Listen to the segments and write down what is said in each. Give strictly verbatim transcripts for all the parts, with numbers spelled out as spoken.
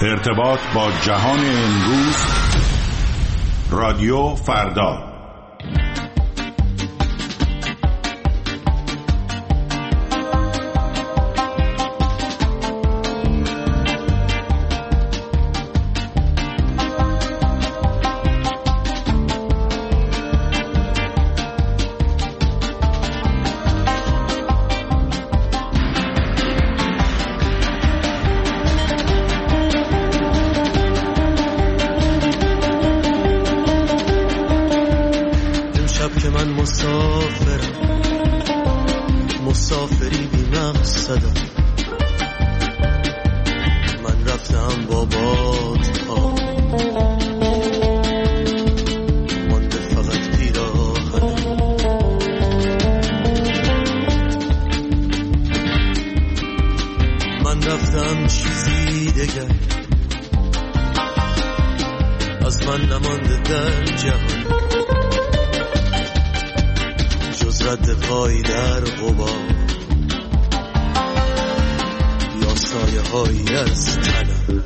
ارتباط با جهان امروز، رادیو فردا. مسافری بی مقصدم، من رفتم با باد ها، مانده فقط پیراهنم. من رفتم چیزی دگر از من نمانده در جهان، رد پای در غبار یا سایه هایی از تنم.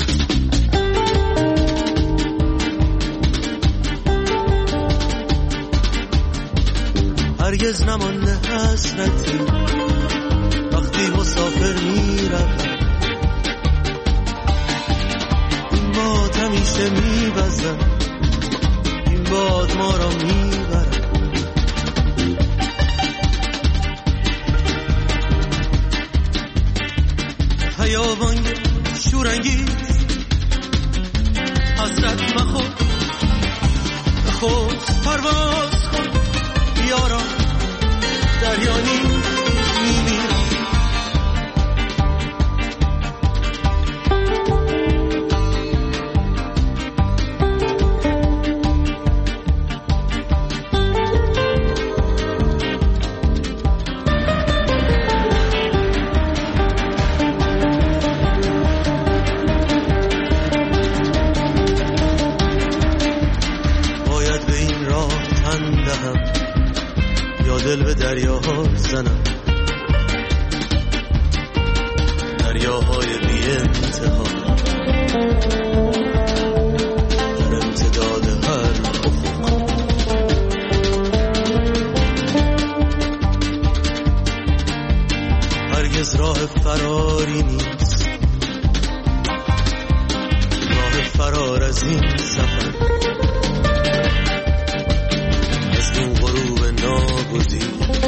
هرگز نمانده حسرتی وقتی مسافر میرم، این باد همیشه میوزم، این باد ما را میبرم. خیابان شورانگیز حسرت مخور، خود پرواز کن یاران، دریانی میمیرم. دل به دریاها زنم، دریاهای بی انتها در امتداد هر افق. هرگز راه فراری نیست، راه فرار از این سفر، از این غروب ناگزیر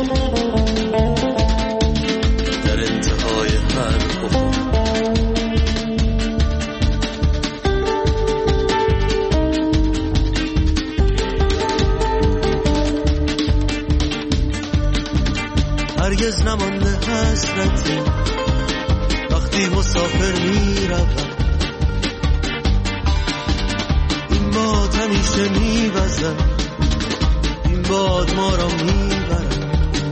در انتهای هر افق. هرگز نمانده حسرتی وقتی مسافر میروم، این باد همیشه میوزم، این باد ما را میبرم.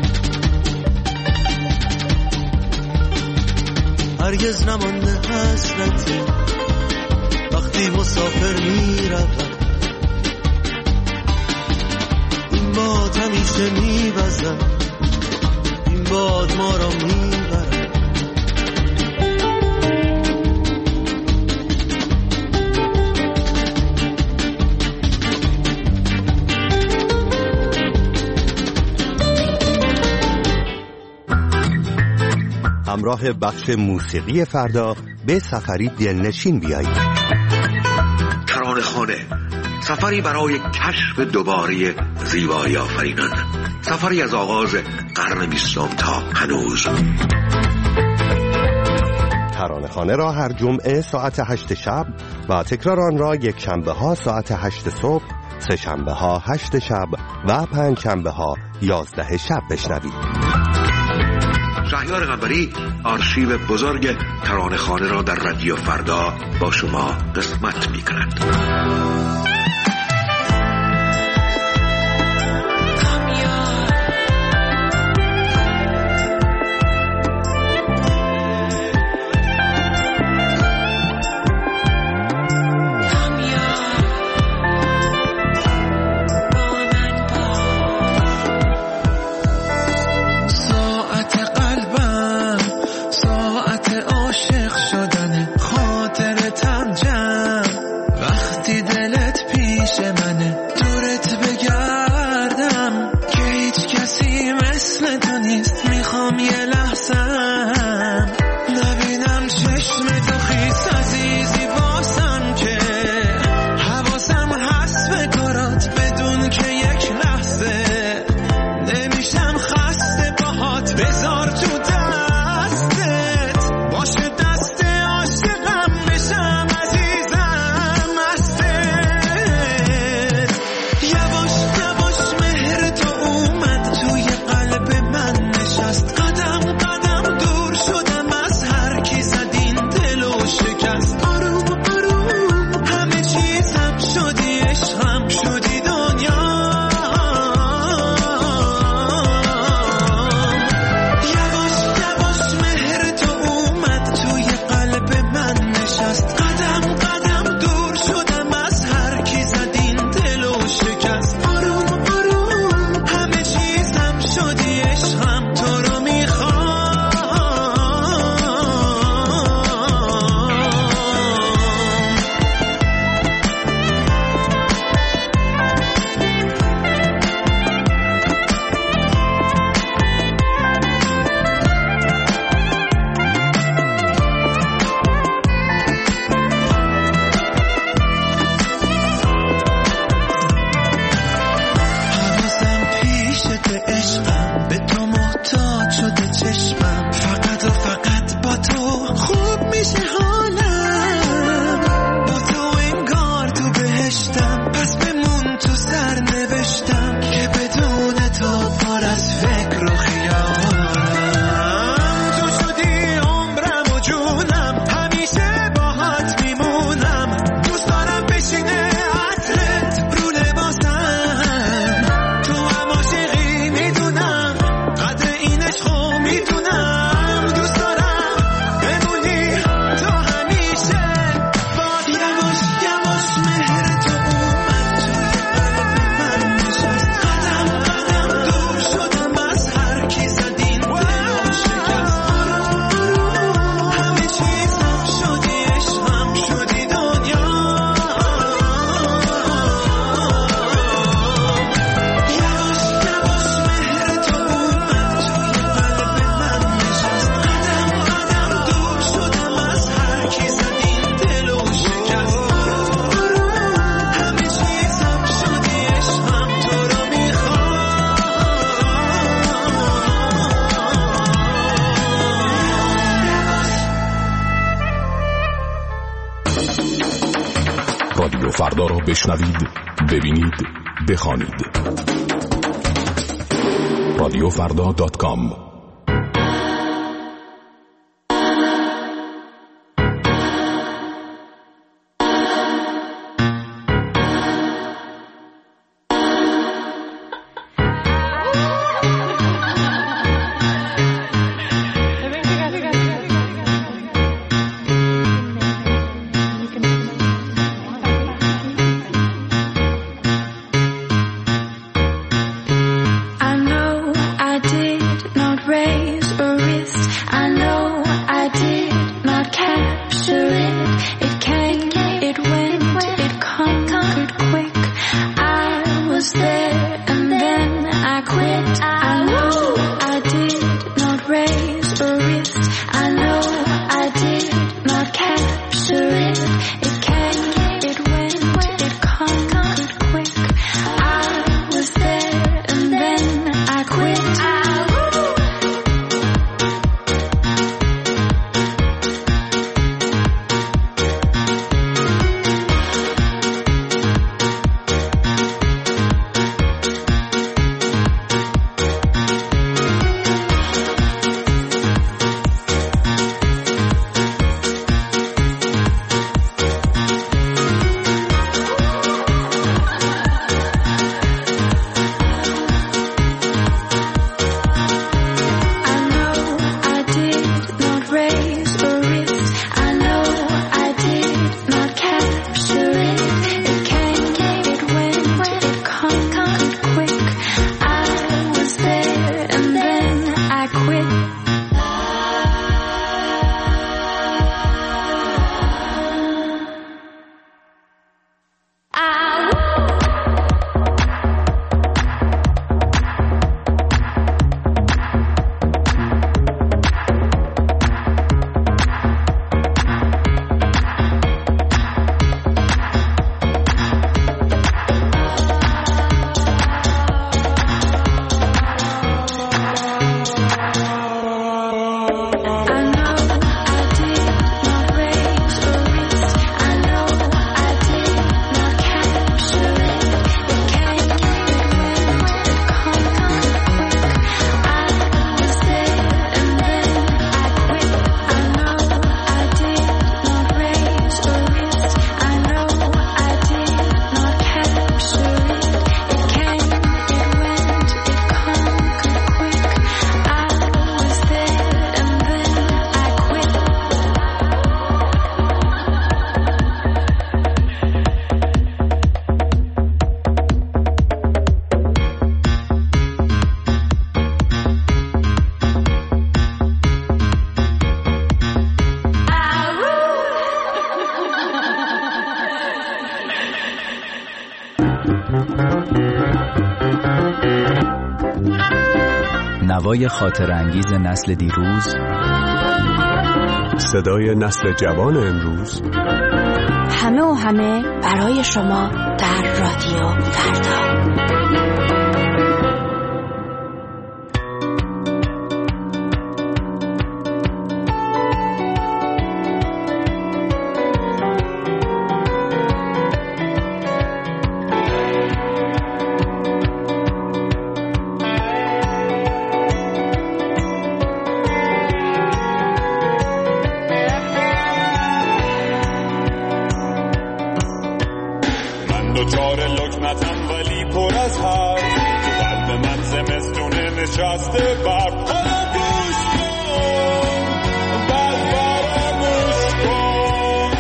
هرگز نمانده حسرتی وقتی مسافر میروم، این باد همیشه میوزم، این باد ما را میبرم. همراه بخش موسیقی فردا به سفری دلنشین بیایید. ترانه‌خانه، سفری برای کشف دوباره زیبایی آفرینان، سفری از آغاز قرن بیستم تا هنوز. ترانه‌خانه را هر جمعه ساعت هشت شب و تکرار آن را یک شنبه ها ساعت هشت صبح، سه شنبه ها هشت شب و پنج شنبه ها یازده شب بشنوید. شهریار قنبری آرشیو بزرگ ترانه‌خانه را در رادیو فردا با شما قسمت می‌کند. عاشق شدن، خاطر تا رادیو فردا را بشنوید، ببینید، بخوانید. رادیو فردا دات کام. نوای خاطر انگیز نسل دیروز، صدای نسل جوان امروز، همه و همه برای شما در رادیو فردا. دوچار لکنتم ولی پر از حرف، تو قلب من زمستونه نشسته برف. حالا گوش کن بعد فراموش کن،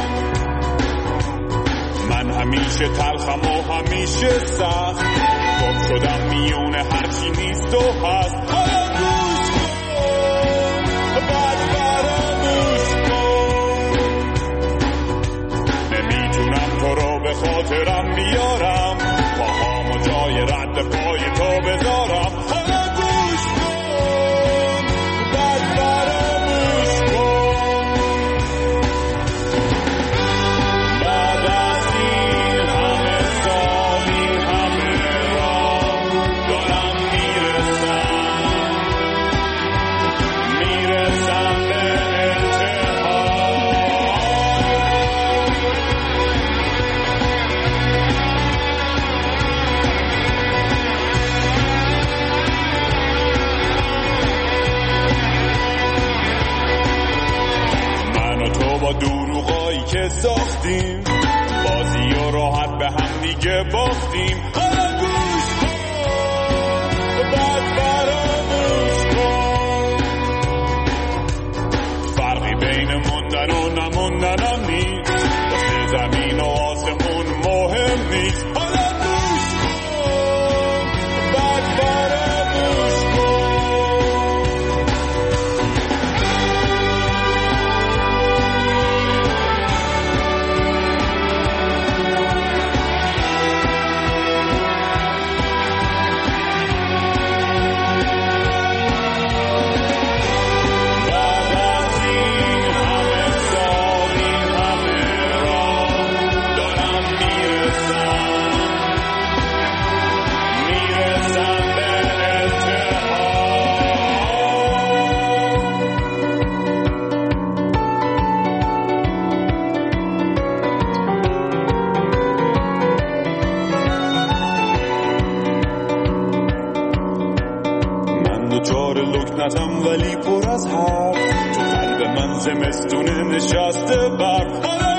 من همیشه تلخم و همیشه سخت، گم شدم میونه هرچی نیست و هست. حالا گوش کن بعد فراموش کن، نمیتونم تو رو به خاطرم بیارم، پاهامو جای رد پای تو بذارم. حالا گوش کن بعد فراموش کن، بعد از این همه سال این همه راه دارم میرسم، میرسم به انتها. تو با دروغایی که ساختیم، بازی و راحت به هم دیگه باختیم. حالا گوش کن بعد فراموش کن، فرقی بین موندن و نموندنم نیست، واسه زمین و آسمون مهم نیست. حالا گوش کن بعد فراموش کن. دوچار لکنتم ولی پر از حرف، تو قلب من زمستونه نشسته برف.